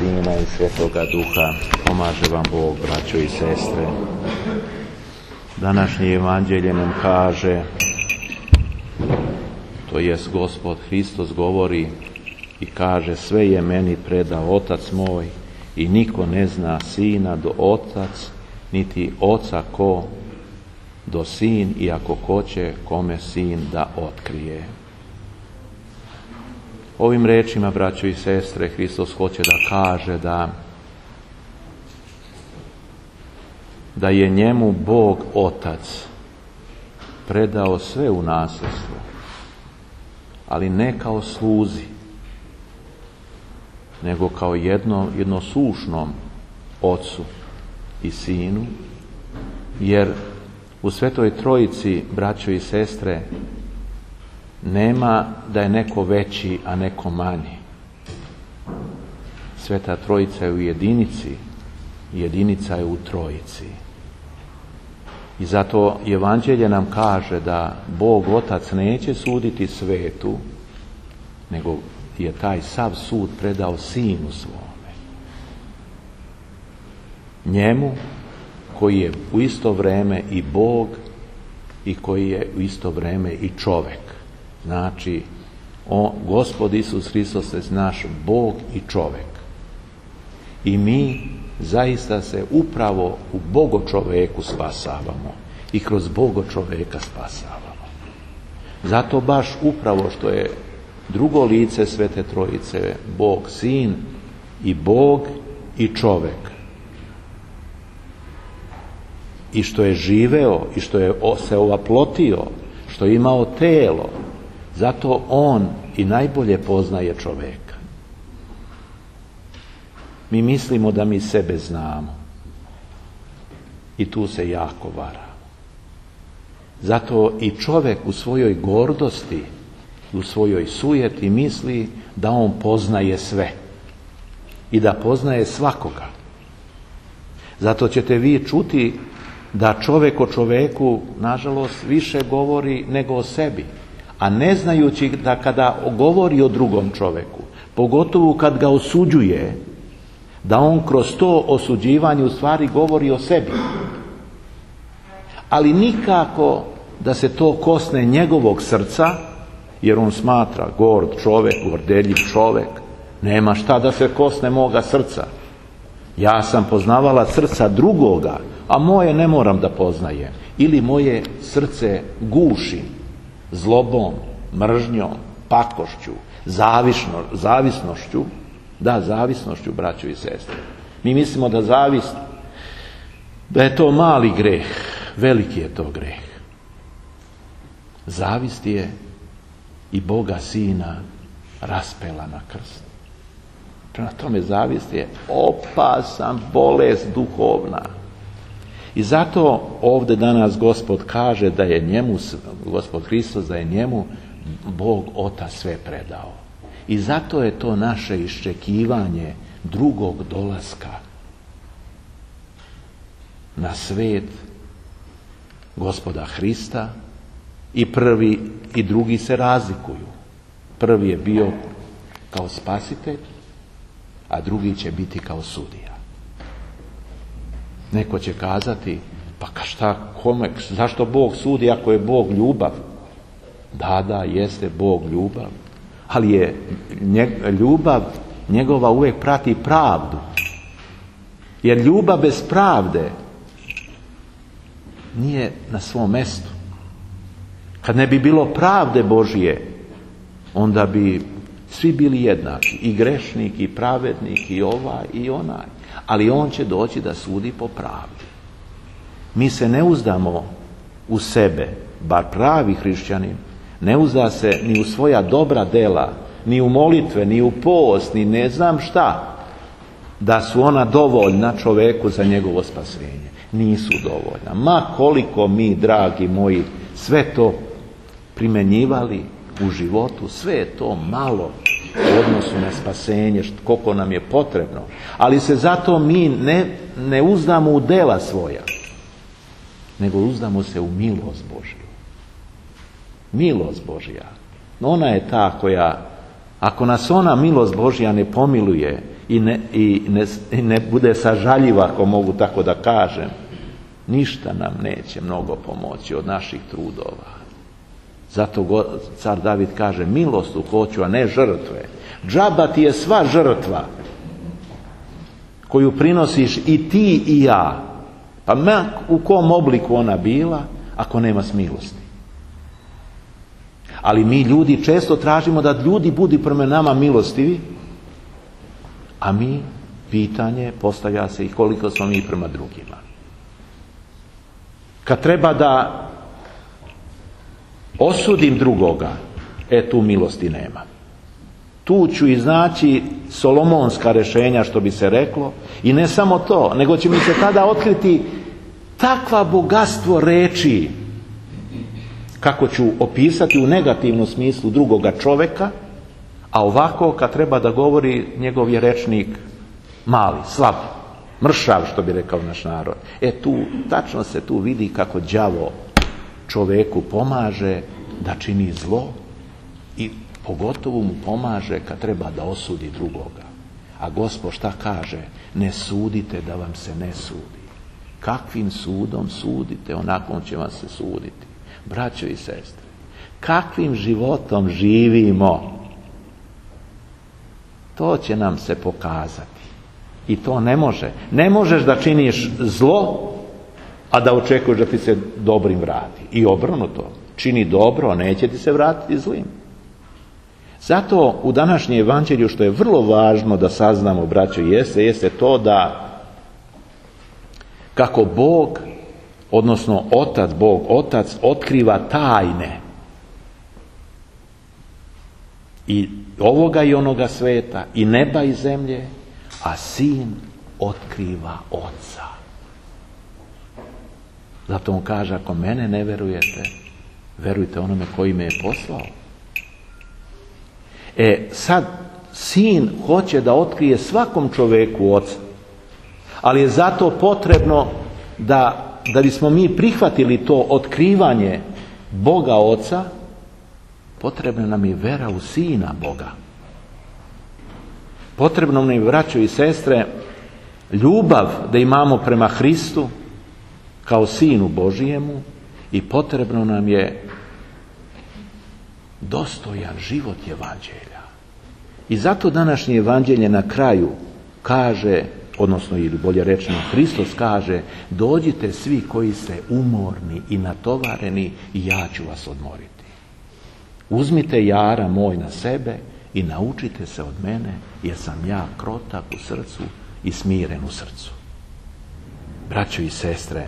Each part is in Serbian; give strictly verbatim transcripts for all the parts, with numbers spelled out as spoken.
Sina i Svetoga Duha. Pomaže vam Bog, braćo i sestre. Današnje evanđelje nam kaže, to jest Gospod Hristos govori i kaže: sve je meni predao Otac moj i niko ne zna Sina do Otac, niti Oca ko do Sin, i ako hoće kome Sin da otkrije. Ovim rečima, braćo i sestre, Hristos hoće da kaže da da je njemu Bog Otac predao sve u nasljedstvo, ali ne kao sluzi, nego kao jedno, jednosušnom Ocu i Sinu, jer u Svetoj Trojici, braćo i sestre, nema da je neko veći, a neko manji. Sveta Trojica je u jedinici, jedinica je u Trojici. I zato evanđelje nam kaže da Bog Otac neće suditi svetu, nego je taj sav sud predao Sinu svome. Njemu koji je u isto vrijeme i Bog i koji je u isto vrijeme i čovjek. Znači, on, Gospod Isus Hristos je naš Bog i čovjek. I mi zaista se upravo u Bogočoveku spasavamo i kroz Bogočoveka spasavamo. Zato baš upravo što je drugo lice Svete Trojice, Bog Sin i Bog i čovjek, i što je živeo i što je se ovaplotio, što je imao telo, zato on i najbolje poznaje čovjeka. Mi mislimo da mi sebe znamo i tu se jako varamo. Zato i čovjek u svojoj gordosti, u svojoj sujeti misli da on poznaje sve i da poznaje svakoga. Zato ćete vi čuti da čovjek o čovjeku, nažalost, više govori nego o sebi, a ne znajući da kada govori o drugom čovjeku, pogotovo kad ga osuđuje, da on kroz to osuđivanje u stvari govori o sebi. Ali nikako da se to kosne njegovog srca, jer on smatra gord čovjek, gordeljiv čovjek, nema šta da se kosne moga srca. Ja sam poznavala srca drugoga, a moje ne moram da poznajem. Ili moje srce gušim zlobom, mržnjom, pakošću, zavišno, zavisnošću. Da, zavisnošću, braćo i sestre. Mi mislimo da zavist, da je to mali greh. Veliki je to greh. Zavist je i Boga Sina raspela na krst. Prema tome, zavist je opasan bolest duhovna. I zato ovdje danas Gospod kaže da je njemu, Gospod Hristos, da je njemu Bog Otac sve predao. I zato je to naše iščekivanje drugog dolaska na svet Gospoda Hrista. I prvi i drugi se razlikuju. Prvi je bio kao spasitelj, a drugi će biti kao sudija. Neko će kazati, pa šta, kome, zašto Bog sudi ako je Bog ljubav? Da, da, jeste Bog ljubav, ali je nje, ljubav njegova uvijek prati pravdu. Jer ljubav bez pravde nije na svom mjestu. Kad ne bi bilo pravde Božije, onda bi svi bili jednaki, i grešnik, i pravednik, i ovaj, i onaj. Ali on će doći da sudi po pravdi. Mi se ne uzdamo u sebe, bar pravi hrišćanin, ne uzda se ni u svoja dobra dela, ni u molitve, ni u post, ni ne znam šta, da su ona dovoljna čovjeku za njegovo spasenje. Nisu dovoljna. Ma koliko mi, dragi moji, sve to primjenjivali u životu, sve je to malo u odnosu na spasenje, koliko nam je potrebno. Ali se zato mi ne, ne uzdamo u dela svoja, nego uzdamo se u milost Božju. Milost Božja. Ona je ta koja, ako nas ona milost Božja ne pomiluje i ne, i ne, i ne bude sažaljiv, ako mogu tako da kažem, ništa nam neće mnogo pomoći od naših trudova. Zato car David kaže, milost hoću, a ne žrtve. Džaba ti je sva žrtva koju prinosiš i ti i ja, pa ma u kom obliku ona bila, ako nema smilosti. Ali mi ljudi često tražimo da ljudi budu prema nama milostivi, a mi, pitanje postavlja se i koliko smo mi prema drugima. Kad treba da osudim drugoga, e tu milosti nema. Tu ću iznaći solomonska rješenja, što bi se reklo, i ne samo to, nego će mi se tada otkriti takva bogatstvo reči, kako ću opisati u negativnom smislu drugoga čoveka, a ovako kad treba da govori, njegov je rečnik mali, slab, mršav, što bi rekao naš narod. E tu, tačno se tu vidi kako đavo čoveku pomaže da čini zlo i pogotovo mu pomaže kad treba da osudi drugoga. A Gospod šta kaže? Ne sudite da vam se ne sudi. Kakvim sudom sudite, onako će vam se suditi. Braćo i sestre, kakvim životom živimo, to će nam se pokazati. I to ne može. Ne možeš da činiš zlo, a da očekuješ da ti se dobrim vrati. I obrnuto. Čini dobro, a neće ti se vratiti zlim. Zato u današnjem evanđelju, što je vrlo važno da saznamo, braćo, jeste, jeste to da kako Bog, odnosno Otac, Bog, Otac otkriva tajne i ovoga i onoga sveta, i neba i zemlje, a Sin otkriva Oca. Zato on kaže, ako mene ne verujete, verujte onome koji me je poslao. E sad, Sin hoće da otkrije svakom čoveku Oca, ali je zato potrebno da, da bismo mi prihvatili to otkrivanje Boga Oca, potrebna nam je vera u Sina Boga. Potrebno nam je, braćo i sestre, ljubav da imamo prema Hristu kao Sinu Božijemu, i potrebno nam je dostojan život evanđelja. I zato današnje evanđelje na kraju kaže, odnosno ili bolje rečeno Hristos kaže, dođite svi koji ste umorni i natovareni i ja ću vas odmoriti. Uzmite jara moj na sebe i naučite se od mene, jer sam ja krotak u srcu i smiren u srcu. Braćo i sestre,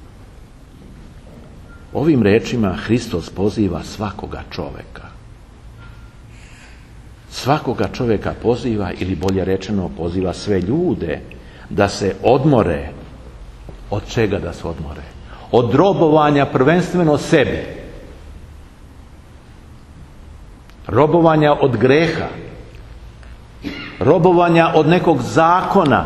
ovim rečima Hristos poziva svakoga čoveka. Svakoga čoveka poziva, ili bolje rečeno poziva sve ljude da se odmore. Od čega da se odmore? Od robovanja prvenstveno sebi. Robovanja od greha. Robovanja od nekog zakona.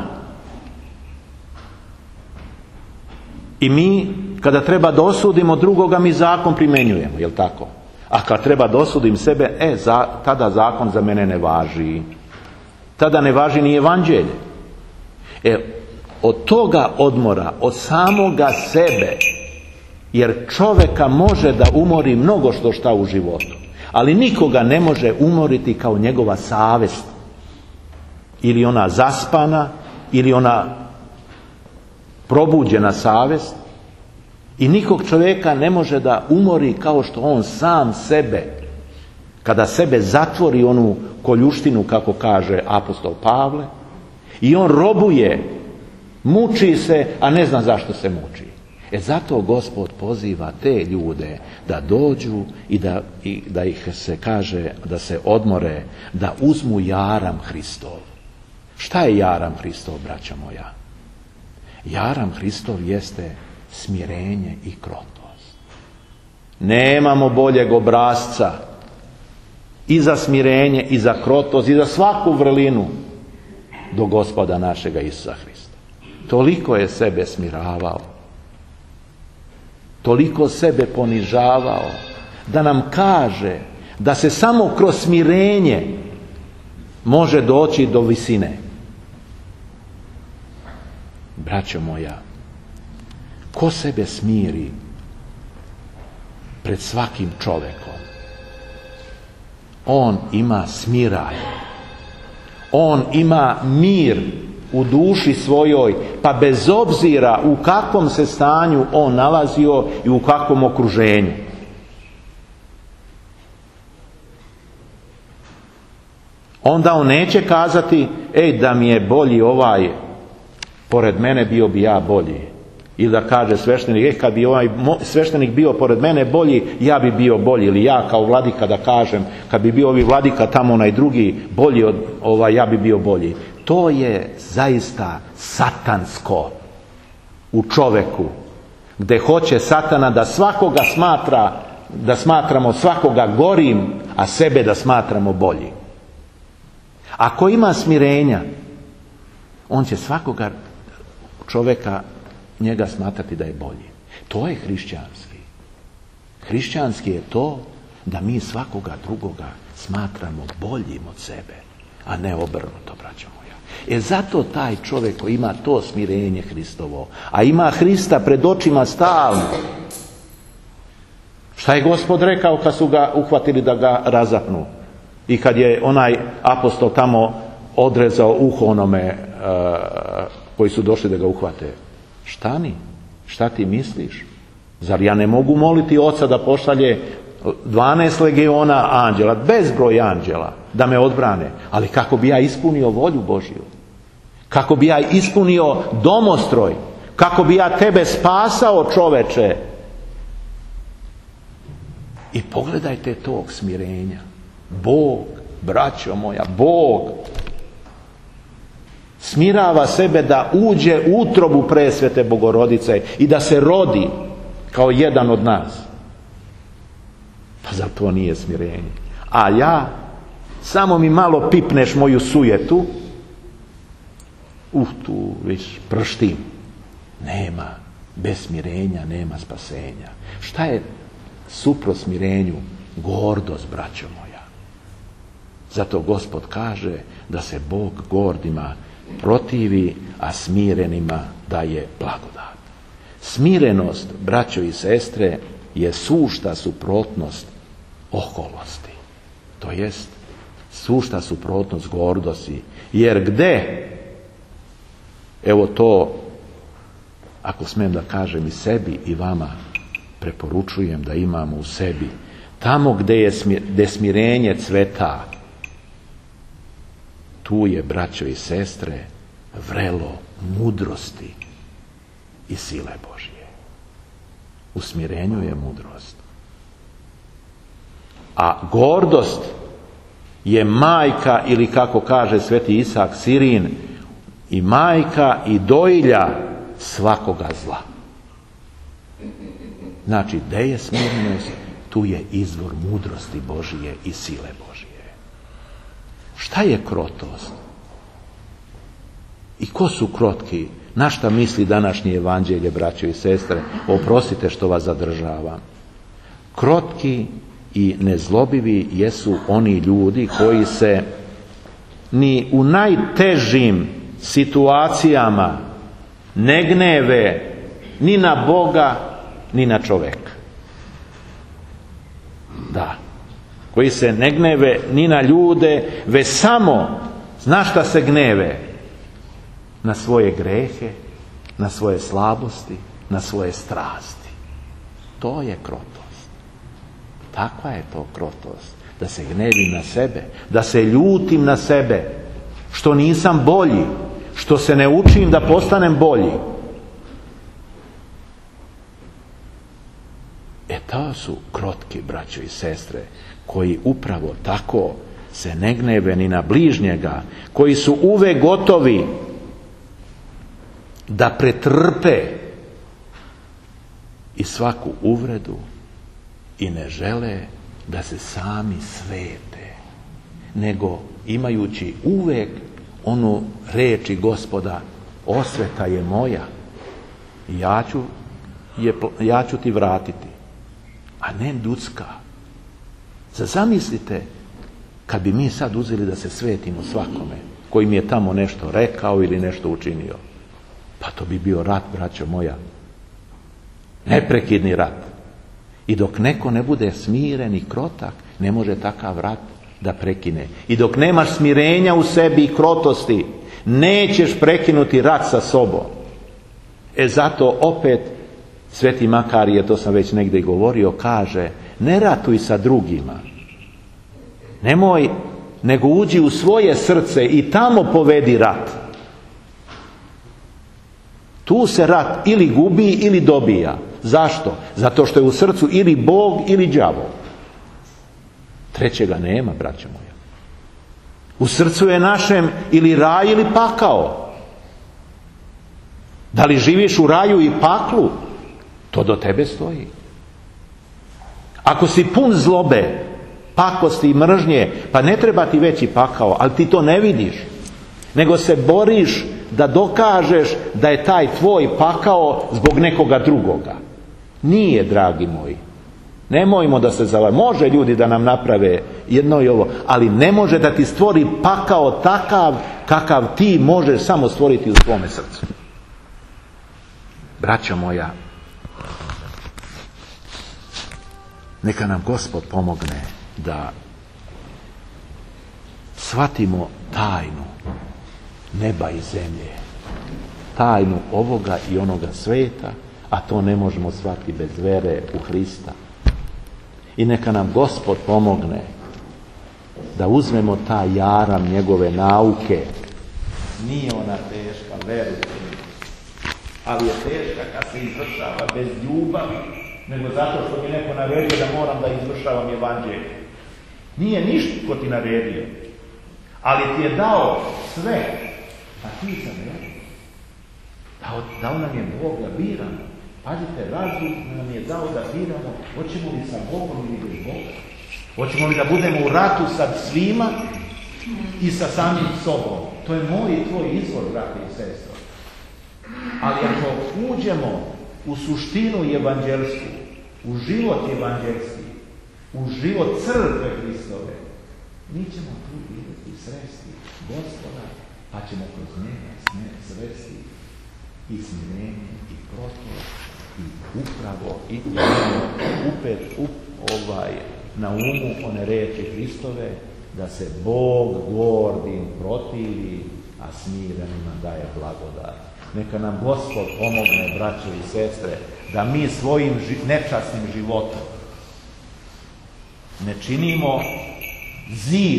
I mi, kada treba da osudimo drugoga, mi zakon primjenjujemo, jel tako? A kad treba da osudim sebe, e, za, tada zakon za mene ne važi. Tada ne važi ni evanđelje. E, od toga odmora, od samoga sebe, jer čoveka može da umori mnogo što šta u životu, ali nikoga ne može umoriti kao njegova savjest. Ili ona zaspana, ili ona probuđena savjest. I nikog čovjeka ne može da umori kao što on sam sebe, kada sebe zatvori onu koljuštinu, kako kaže apostol Pavle, i on robuje, muči se, a ne zna zašto se muči. E zato Gospod poziva te ljude da dođu i da, i da ih se kaže, da se odmore, da uzmu jaram Hristov. Šta je jaram Hristov, braća moja? Jaram Hristov jeste smirenje i krotost. Nemamo boljeg obrasca i za smirenje, i za krotost, i za svaku vrlinu do Gospoda našega Isusa Hrista. Toliko je sebe smiravao, toliko sebe ponižavao, da nam kaže da se samo kroz smirenje može doći do visine. Braćo moja, ko sebe smiri pred svakim čovekom, on ima smiraj. On ima mir u duši svojoj, pa bez obzira u kakvom se stanju on nalazio i u kakvom okruženju. Onda on neće kazati, ej, da mi je bolji ovaj pored mene, bio bi ja bolji. Ili da kaže sveštenik, ej, kad bi ovaj sveštenik bio pored mene bolji, ja bi bio bolji. Ili ja kao vladika da kažem, kad bi bio ovi vladika tamo onaj drugi bolji od ovaj, ja bi bio bolji. To je zaista satansko u čoveku, gdje hoće satana da svakoga smatra, da smatramo svakoga gorim, a sebe da smatramo bolji. Ako ima smirenja, on će svakoga čovjeka njega smatrati da je bolji. To je hrišćanski. Hrišćanski je to da mi svakoga drugoga smatramo boljim od sebe, a ne obrnuto, braćo moja. E zato taj čovjek koji ima to smirenje Hristovo, a ima Hrista pred očima stalno. Šta je Gospod rekao kad su ga uhvatili da ga razapnu? I kad je onaj apostol tamo odrezao uho onome uh, koji su došli da ga uhvate. Štani, šta ti misliš? Zar ja ne mogu moliti Oca da pošalje dvanaest legiona anđela, bezbroj anđela, da me odbrane? Ali kako bi ja ispunio volju Božju? Kako bi ja ispunio domostroj? Kako bi ja tebe spasao, čoveče? I pogledajte tog smirenja. Bog, braćo moja, Bog smirava sebe da uđe u utrobu presvete Bogorodice i da se rodi kao jedan od nas. Pa zar to nije smirenje? A ja, samo mi malo pipneš moju sujetu, uh, tu viš prštim. Nema, bez smirenja nema spasenja. Šta je suprot smirenju? Gordost, braćo moja. Zato Gospod kaže da se Bog gordima protivi, a smirenima daje blagodat. Smirenost, braćo i sestre, je sušta suprotnost oholosti. To jest sušta suprotnost gordosti. Jer gde, evo to, ako smijem da kažem i sebi i vama, preporučujem da imamo u sebi, tamo gde je gde smirenje cveta, tu je, braćo i sestre, vrelo mudrosti i sile Božje. U smirenju je mudrost. A gordost je majka, ili kako kaže sveti Isak Sirin, i majka i dojilja svakoga zla. Znači, gde je smirenost, tu je izvor mudrosti Božije i sile Božije. Šta je krotost? I ko su krotki? Na šta misli današnje evanđelje, braćo i sestre? Oprostite što vas zadržavam. Krotki i nezlobivi jesu oni ljudi koji se ni u najtežim situacijama ne gneve ni na Boga, ni na čoveka. Da. Koji se ne gneve ni na ljude, već samo, zna šta se gneve? Na svoje grehe, na svoje slabosti, na svoje strasti. To je krotost. Takva je to krotost. Da se gnevim na sebe, da se ljutim na sebe, što nisam bolji, što se ne učim da postanem bolji. E to su krotki, braćo i sestre, koji upravo tako se ne gneve ni na bližnjega, koji su uvek gotovi da pretrpe i svaku uvredu i ne žele da se sami svete, nego imajući uvek onu reči Gospoda, osveta je moja, ja ću, je, ja ću ti vratiti, a ne ljudska. Zamislite kad bi mi sad uzeli da se svetimo svakome koji mi je tamo nešto rekao ili nešto učinio. Pa to bi bio rat, braćo moja. Neprekidni rat. I dok neko ne bude smiren i krotak, ne može takav rat da prekine. I dok nemaš smirenja u sebi i krotosti, nećeš prekinuti rat sa sobom. E zato opet Sveti Makarije, to sam već negdje govorio, kaže, ne ratuj sa drugima. Nemoj, nego uđi u svoje srce i tamo povedi rat. Tu se rat ili gubi ili dobija. Zašto? Zato što je u srcu ili Bog ili đavo. Trećega nema, braćo moja. U srcu je našem ili raj ili pakao. Da li živiš u raju i paklu? To do tebe stoji. Ako si pun zlobe, pakosti i mržnje, pa ne treba ti veći pakao, ali ti to ne vidiš. Nego se boriš da dokažeš da je taj tvoj pakao zbog nekoga drugoga. Nije, dragi moji. Nemojmo da se zavajamo. Može ljudi da nam naprave jedno i ovo, ali ne može da ti stvori pakao takav kakav ti možeš samo stvoriti u svome srcu. Braćo moja, neka nam Gospod pomogne da shvatimo tajnu neba i zemlje, tajnu ovoga i onoga sveta, a to ne možemo shvatiti bez vere u Hrista. I neka nam Gospod pomogne da uzmemo taj jaram njegove nauke. Nije ona teška, verujte mi, ali je teška kad se izvršava bez ljubavi, nego zato što mi neko naredio da moram da izvršavam evanđelje. Nije ništa ko ti naredio, ali ti je dao sve, a ti sam ne. Dao, dao nam je Bog da biramo. Pazite, razum nam je dao da biramo, hoćemo li sa Bogom ili bez Boga. Hoćemo li da budemo u ratu sa svima i sa samim sobom. To je moj i tvoj izvor, brate i sestro. Ali ako uđemo u suštinu evanđelsku, u život evanđelski, u život crkve Hristove, mi ćemo tu vidjeti, sresti Gospoda, pa ćemo kroz njega sresti i smirenje, i krotost, i upravo, i upet up, ovaj, na umu one reči Hristove, da se Bog gordim protivi, a smirenima daje blagodat. Neka nam Gospod pomogne, braćo i sestre, da mi svojim nečasnim životom ne činimo zid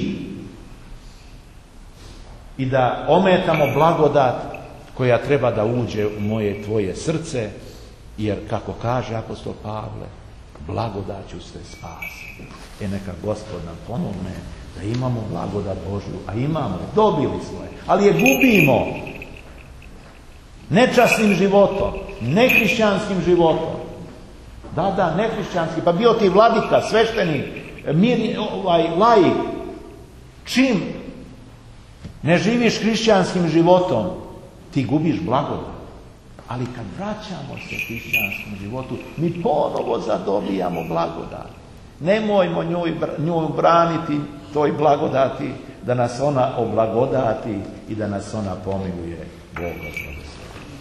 i da ometamo blagodat koja treba da uđe u moje tvoje srce, jer kako kaže apostol Pavle, blagodaću ste spasi. E neka Gospod nam pomogne da imamo blagodat Božju, a imamo, dobili smo je, ali je gubimo nečasnim životom, nehrišćanskim životom. Da, da, nehrišćanski, pa bio ti vladika, sveštenik, mir, ovaj, laik, čim ne živiš hrišćanskim životom, ti gubiš blagodat. Ali kad vraćamo se hrišćanskom životu, mi ponovo zadobijamo blagodat. Nemojmo njoj, njoj braniti toj blagodati, da nas ona oblagodati i da nas ona pomiluje. Bog gospod.